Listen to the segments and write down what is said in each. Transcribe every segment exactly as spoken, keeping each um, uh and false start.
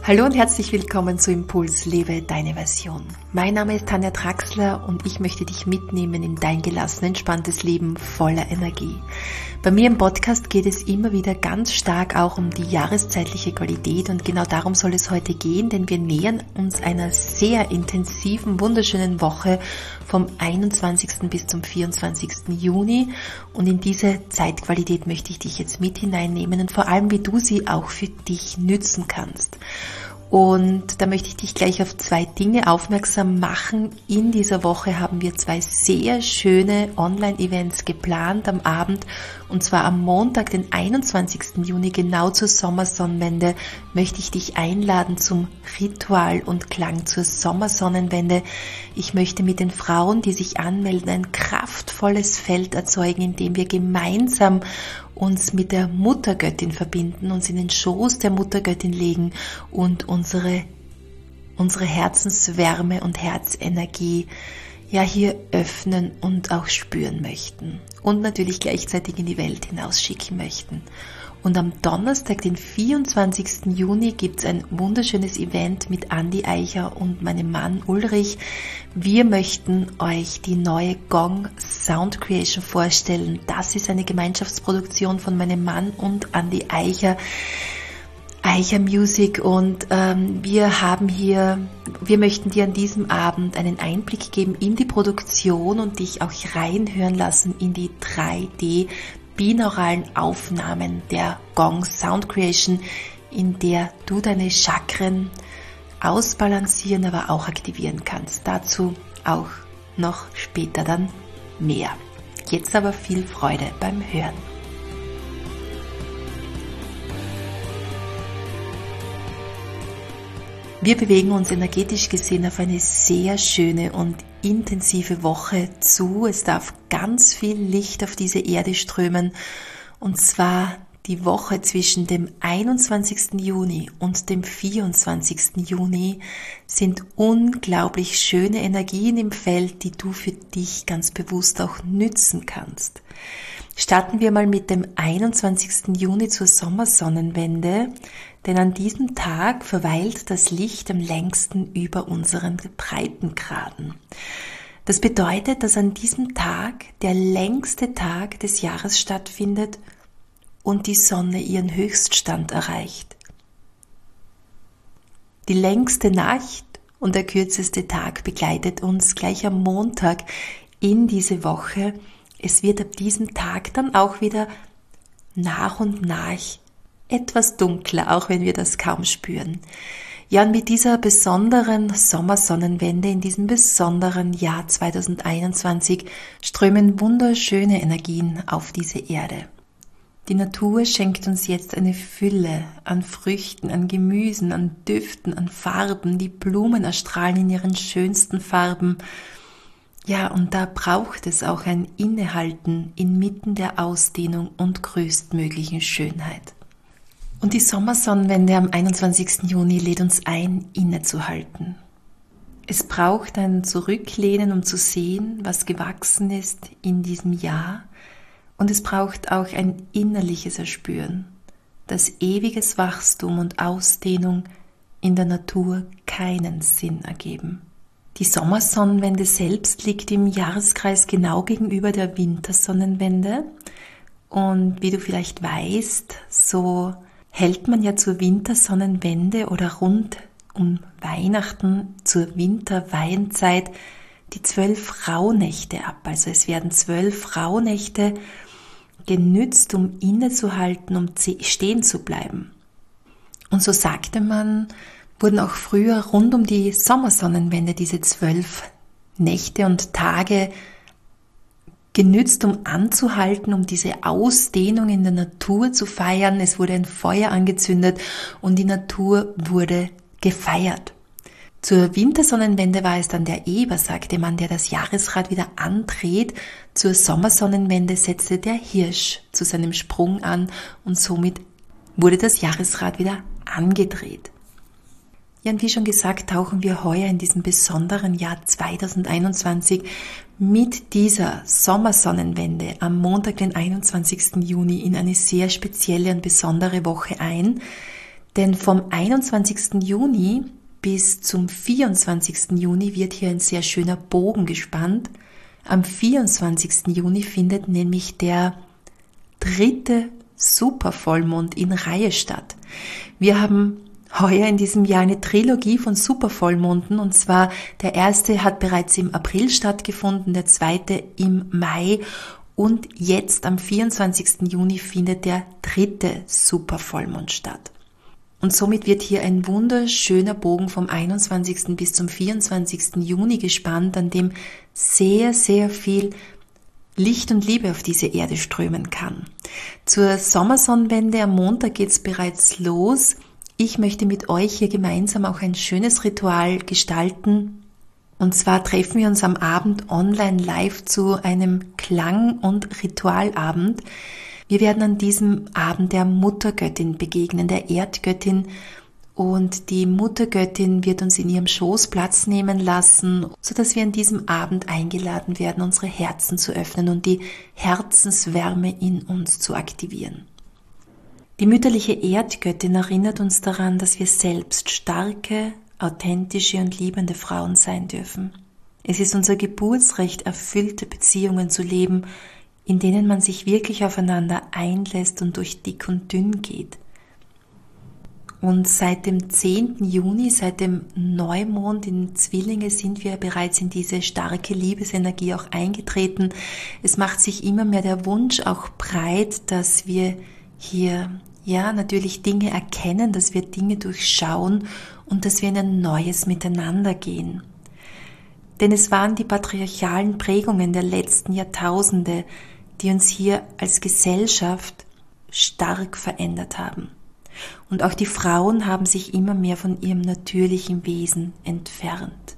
Hallo und herzlich willkommen zu Impuls, lebe deine Version. Mein Name ist Tanja Traxler und ich möchte dich mitnehmen in dein gelassen, entspanntes Leben voller Energie. Bei mir im Podcast geht es immer wieder ganz stark auch um die jahreszeitliche Qualität und genau darum soll es heute gehen, denn wir nähern uns einer sehr intensiven, wunderschönen Woche vom einundzwanzigsten bis zum vierundzwanzigsten Juni und in diese Zeitqualität möchte ich dich jetzt mit hineinnehmen und vor allem, wie du sie auch für dich nützen kannst. Und da möchte ich dich gleich auf zwei Dinge aufmerksam machen. In dieser Woche haben wir zwei sehr schöne Online-Events geplant am Abend. Und zwar am Montag, den einundzwanzigsten Juni, genau zur Sommersonnenwende, möchte ich dich einladen zum Ritual und Klang zur Sommersonnenwende. Ich möchte mit den Frauen, die sich anmelden, ein kraftvolles Feld erzeugen, in dem wir gemeinsam uns mit der Muttergöttin verbinden, uns in den Schoß der Muttergöttin legen und unsere, unsere Herzenswärme und Herzenergie ja hier öffnen und auch spüren möchten und natürlich gleichzeitig in die Welt hinausschicken möchten. Und am Donnerstag, den vierundzwanzigsten Juni, gibt es ein wunderschönes Event mit Andi Eicher und meinem Mann Ulrich. Wir möchten euch die neue Gong Sound Creation vorstellen. Das ist eine Gemeinschaftsproduktion von meinem Mann und Andi Eicher, Eicher Music. Und ähm, wir haben hier, wir möchten dir an diesem Abend einen Einblick geben in die Produktion und dich auch reinhören lassen in die drei D binauralen Aufnahmen der Gong Sound Creation, in der du deine Chakren ausbalancieren, aber auch aktivieren kannst. Dazu auch noch später dann mehr. Jetzt aber viel Freude beim Hören. Wir bewegen uns energetisch gesehen auf eine sehr schöne und intensive Woche zu. Es darf ganz viel Licht auf diese Erde strömen und zwar die Woche zwischen dem einundzwanzigsten Juni und dem vierundzwanzigsten Juni sind unglaublich schöne Energien im Feld, die du für dich ganz bewusst auch nützen kannst. Starten wir mal mit dem einundzwanzigsten Juni zur Sommersonnenwende, denn an diesem Tag verweilt das Licht am längsten über unseren Breitengraden. Das bedeutet, dass an diesem Tag der längste Tag des Jahres stattfindet und die Sonne ihren Höchststand erreicht. Die längste Nacht und der kürzeste Tag begleitet uns gleich am Montag in diese Woche. Es wird ab diesem Tag dann auch wieder nach und nach etwas dunkler, auch wenn wir das kaum spüren. Ja, und mit dieser besonderen Sommersonnenwende in diesem besonderen Jahr zweitausendeinundzwanzig strömen wunderschöne Energien auf diese Erde. Die Natur schenkt uns jetzt eine Fülle an Früchten, an Gemüsen, an Düften, an Farben. Die Blumen erstrahlen in ihren schönsten Farben. Ja, und da braucht es auch ein Innehalten inmitten der Ausdehnung und größtmöglichen Schönheit. Und die Sommersonnenwende am einundzwanzigsten Juni lädt uns ein, innezuhalten. Es braucht ein Zurücklehnen, um zu sehen, was gewachsen ist in diesem Jahr. Und es braucht auch ein innerliches Erspüren, dass ewiges Wachstum und Ausdehnung in der Natur keinen Sinn ergeben. Die Sommersonnenwende selbst liegt im Jahreskreis genau gegenüber der Wintersonnenwende. Und wie du vielleicht weißt, so hält man ja zur Wintersonnenwende oder rund um Weihnachten zur Winterweihnzeit die zwölf Rauhnächte ab. Also es werden zwölf Rauhnächte genützt, um innezuhalten, um stehen zu bleiben. Und so sagte man, wurden auch früher rund um die Sommersonnenwende diese zwölf Nächte und Tage genützt, um anzuhalten, um diese Ausdehnung in der Natur zu feiern. Es wurde ein Feuer angezündet und die Natur wurde gefeiert. Zur Wintersonnenwende war es dann der Eber, sagte man, der das Jahresrad wieder andreht. Zur Sommersonnenwende setzte der Hirsch zu seinem Sprung an und somit wurde das Jahresrad wieder angedreht. Ja, und wie schon gesagt, tauchen wir heuer in diesem besonderen Jahr zweitausendeinundzwanzig mit dieser Sommersonnenwende am Montag, den einundzwanzigsten Juni, in eine sehr spezielle und besondere Woche ein. Denn vom einundzwanzigsten Juni bis zum vierundzwanzigsten Juni wird hier ein sehr schöner Bogen gespannt. Am vierundzwanzigsten Juni findet nämlich der dritte Supervollmond in Reihe statt. Wir haben heuer in diesem Jahr eine Trilogie von Supervollmonden, und zwar der erste hat bereits im April stattgefunden, der zweite im Mai und jetzt am vierundzwanzigsten Juni findet der dritte Supervollmond statt. Und somit wird hier ein wunderschöner Bogen vom einundzwanzigsten bis zum vierundzwanzigsten Juni gespannt, an dem sehr, sehr viel Licht und Liebe auf diese Erde strömen kann. Zur Sommersonnenwende am Montag geht's bereits los. Ich möchte mit euch hier gemeinsam auch ein schönes Ritual gestalten. Und zwar treffen wir uns am Abend online live zu einem Klang- und Ritualabend. Wir werden an diesem Abend der Muttergöttin begegnen, der Erdgöttin. Und die Muttergöttin wird uns in ihrem Schoß Platz nehmen lassen, sodass wir an diesem Abend eingeladen werden, unsere Herzen zu öffnen und die Herzenswärme in uns zu aktivieren. Die mütterliche Erdgöttin erinnert uns daran, dass wir selbst starke, authentische und liebende Frauen sein dürfen. Es ist unser Geburtsrecht, erfüllte Beziehungen zu leben, in denen man sich wirklich aufeinander einlässt und durch dick und dünn geht. Und seit dem zehnten Juni, seit dem Neumond in Zwillinge, sind wir bereits in diese starke Liebesenergie auch eingetreten. Es macht sich immer mehr der Wunsch auch breit, dass wir hier ja natürlich Dinge erkennen, dass wir Dinge durchschauen und dass wir in ein neues Miteinander gehen. Denn es waren die patriarchalen Prägungen der letzten Jahrtausende, die uns hier als Gesellschaft stark verändert haben. Und auch die Frauen haben sich immer mehr von ihrem natürlichen Wesen entfernt.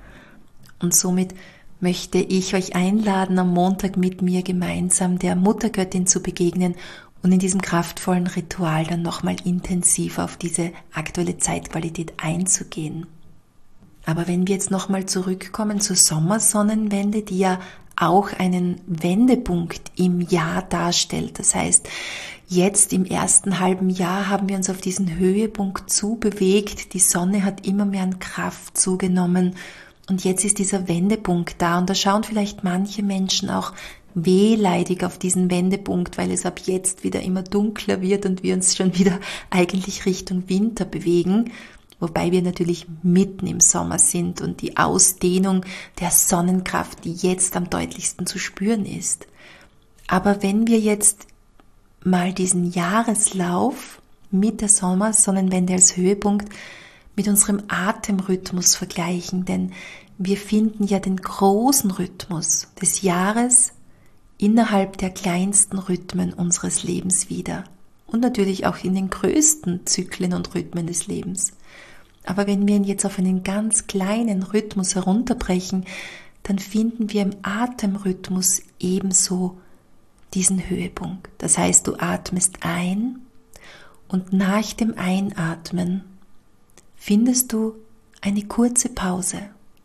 Und somit möchte ich euch einladen, am Montag mit mir gemeinsam der Muttergöttin zu begegnen und in diesem kraftvollen Ritual dann nochmal intensiv auf diese aktuelle Zeitqualität einzugehen. Aber wenn wir jetzt nochmal zurückkommen zur Sommersonnenwende, die ja auch einen Wendepunkt im Jahr darstellt. Das heißt, jetzt im ersten halben Jahr haben wir uns auf diesen Höhepunkt zubewegt. Die Sonne hat immer mehr an Kraft zugenommen und jetzt ist dieser Wendepunkt da. Und da schauen vielleicht manche Menschen auch wehleidig auf diesen Wendepunkt, weil es ab jetzt wieder immer dunkler wird und wir uns schon wieder eigentlich Richtung Winter bewegen. Wobei wir natürlich mitten im Sommer sind und die Ausdehnung der Sonnenkraft, die jetzt am deutlichsten zu spüren ist. Aber wenn wir jetzt mal diesen Jahreslauf mit der Sommersonnenwende als Höhepunkt mit unserem Atemrhythmus vergleichen, denn wir finden ja den großen Rhythmus des Jahres innerhalb der kleinsten Rhythmen unseres Lebens wieder und natürlich auch in den größten Zyklen und Rhythmen des Lebens. Aber wenn wir ihn jetzt auf einen ganz kleinen Rhythmus herunterbrechen, dann finden wir im Atemrhythmus ebenso diesen Höhepunkt. Das heißt, du atmest ein und nach dem Einatmen findest du eine kurze Pause.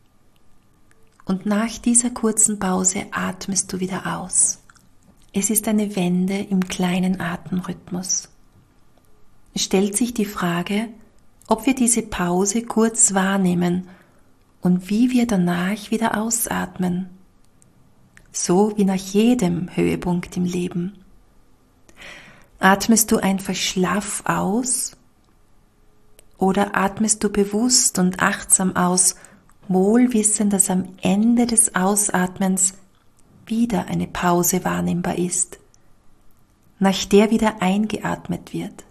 Und nach dieser kurzen Pause atmest du wieder aus. Es ist eine Wende im kleinen Atemrhythmus. Es stellt sich die Frage, ob wir diese Pause kurz wahrnehmen und wie wir danach wieder ausatmen. So wie nach jedem Höhepunkt im Leben. Atmest du einfach schlaff aus oder atmest du bewusst und achtsam aus, wohl wissend, dass am Ende des Ausatmens wieder eine Pause wahrnehmbar ist, nach der wieder eingeatmet wird.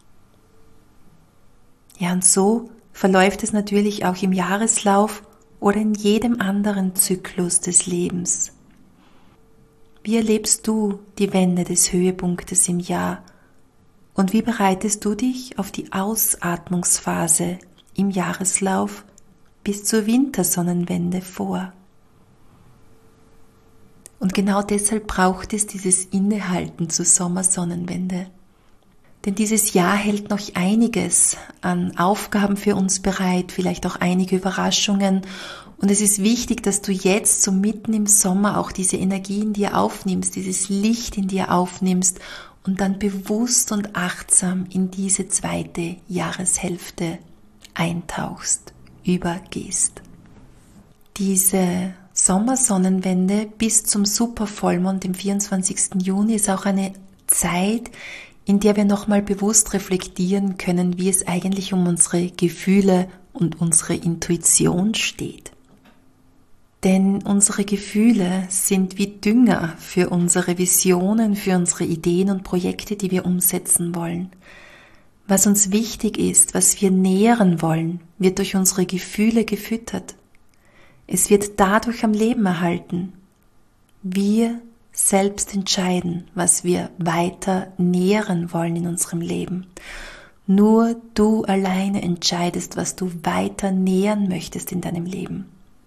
Ja, und so verläuft es natürlich auch im Jahreslauf oder in jedem anderen Zyklus des Lebens. Wie erlebst du die Wende des Höhepunktes im Jahr und wie bereitest du dich auf die Ausatmungsphase im Jahreslauf bis zur Wintersonnenwende vor? Und genau deshalb braucht es dieses Innehalten zur Sommersonnenwende. Denn dieses Jahr hält noch einiges an Aufgaben für uns bereit, vielleicht auch einige Überraschungen. Und es ist wichtig, dass du jetzt so mitten im Sommer auch diese Energie in dir aufnimmst, dieses Licht in dir aufnimmst und dann bewusst und achtsam in diese zweite Jahreshälfte eintauchst, übergehst. Diese Sommersonnenwende bis zum Supervollmond im vierundzwanzigsten Juni ist auch eine Zeit, in der wir nochmal bewusst reflektieren können, wie es eigentlich um unsere Gefühle und unsere Intuition steht. Denn unsere Gefühle sind wie Dünger für unsere Visionen, für unsere Ideen und Projekte, die wir umsetzen wollen. Was uns wichtig ist, was wir nähren wollen, wird durch unsere Gefühle gefüttert. Es wird dadurch am Leben erhalten. Wir selbst entscheiden, was wir weiter nähren wollen in unserem Leben. Nur du alleine entscheidest, was du weiter nähren möchtest in deinem Leben.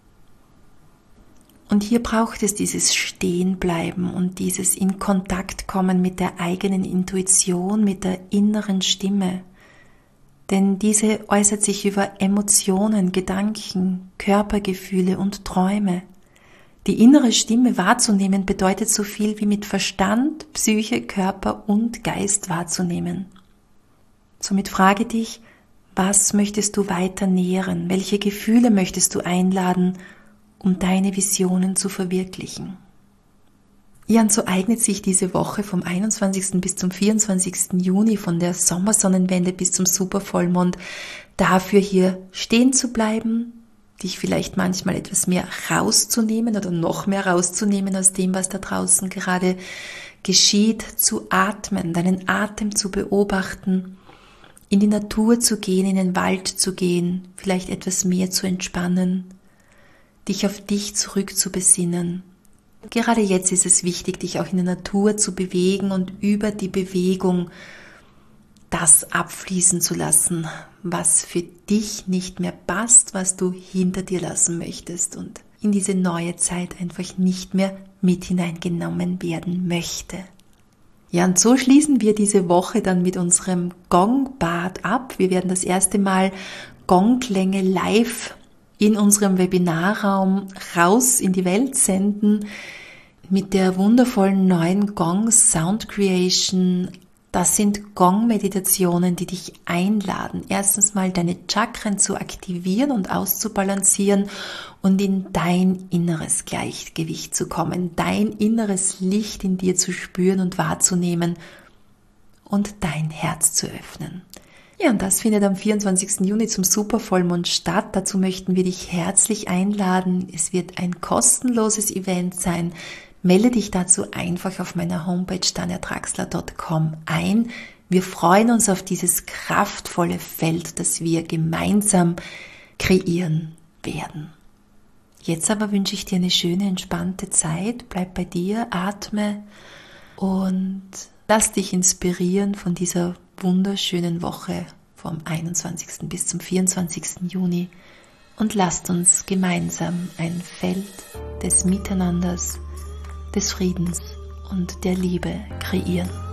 Und hier braucht es dieses Stehenbleiben und dieses in Kontakt kommen mit der eigenen Intuition, mit der inneren Stimme. Denn diese äußert sich über Emotionen, Gedanken, Körpergefühle und Träume. Die innere Stimme wahrzunehmen bedeutet so viel wie mit Verstand, Psyche, Körper und Geist wahrzunehmen. Somit frage dich, was möchtest du weiter nähren? Welche Gefühle möchtest du einladen, um deine Visionen zu verwirklichen? Ja, und so eignet sich diese Woche vom einundzwanzigsten bis zum vierundzwanzigsten Juni, von der Sommersonnenwende bis zum Supervollmond, dafür hier stehen zu bleiben, dich vielleicht manchmal etwas mehr rauszunehmen oder noch mehr rauszunehmen aus dem, was da draußen gerade geschieht, zu atmen, deinen Atem zu beobachten, in die Natur zu gehen, in den Wald zu gehen, vielleicht etwas mehr zu entspannen, dich auf dich zurückzubesinnen. Gerade jetzt ist es wichtig, dich auch in der Natur zu bewegen und über die Bewegung das abfließen zu lassen, was für dich nicht mehr passt, was du hinter dir lassen möchtest und in diese neue Zeit einfach nicht mehr mit hineingenommen werden möchte. Ja, und so schließen wir diese Woche dann mit unserem Gongbad ab. Wir werden das erste Mal Gongklänge live in unserem Webinarraum raus in die Welt senden mit der wundervollen neuen Gong Sound Creation. Das sind Gong-Meditationen, die dich einladen, erstens mal deine Chakren zu aktivieren und auszubalancieren und in dein inneres Gleichgewicht zu kommen, dein inneres Licht in dir zu spüren und wahrzunehmen und dein Herz zu öffnen. Ja, und das findet am vierundzwanzigsten Juni zum Supervollmond statt. Dazu möchten wir dich herzlich einladen. Es wird ein kostenloses Event sein. Melde dich dazu einfach auf meiner Homepage tanja draxler punkt com ein. Wir freuen uns auf dieses kraftvolle Feld, das wir gemeinsam kreieren werden. Jetzt aber wünsche ich dir eine schöne, entspannte Zeit. Bleib bei dir, atme und lass dich inspirieren von dieser wunderschönen Woche vom einundzwanzigsten bis zum vierundzwanzigsten Juni und lasst uns gemeinsam ein Feld des Miteinanders, des Friedens und der Liebe kreieren.